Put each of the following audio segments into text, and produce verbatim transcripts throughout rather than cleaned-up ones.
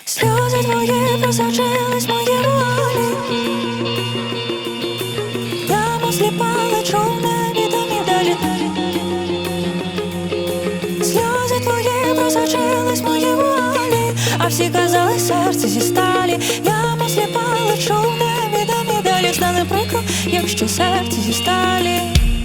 Сльози твої просочились в мої вуалі. Я мов сліпа лечу в невідомі далі. Сльози твої просочились в мої вуалі, а всі казали, серце зі сталі. Я мов сліпа лечу в невідомі далі. Стане прикро, якщо серце зі сталі.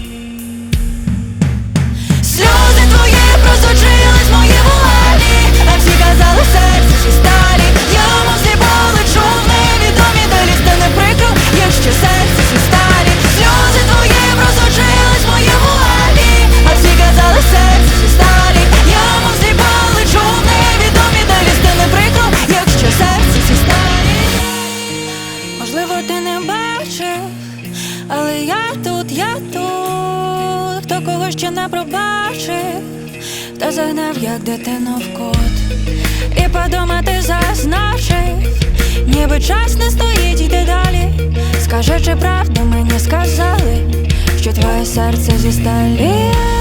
Сльози твої просочились в мої вуалі, а всі казали, серце зі сталі. Я мов сліпа лечу в невідомі далі. Стане прикро, якщо серце зі сталі. Сльози твої просочились в мої вуалі, а всі казали, серце зі сталі. Я мов сліпа лечу в невідомі далі. Стане прикро, якщо серце зі сталі. Можливо, ти не бачив, але я тут, я тут. Хто кого ще не пробачив, та загнав, як дитину в кут. І подумати зазначив, ніби час не стоїть, йди далі. Скажи, чи правду мені сказали, що твоє серце зі сталі.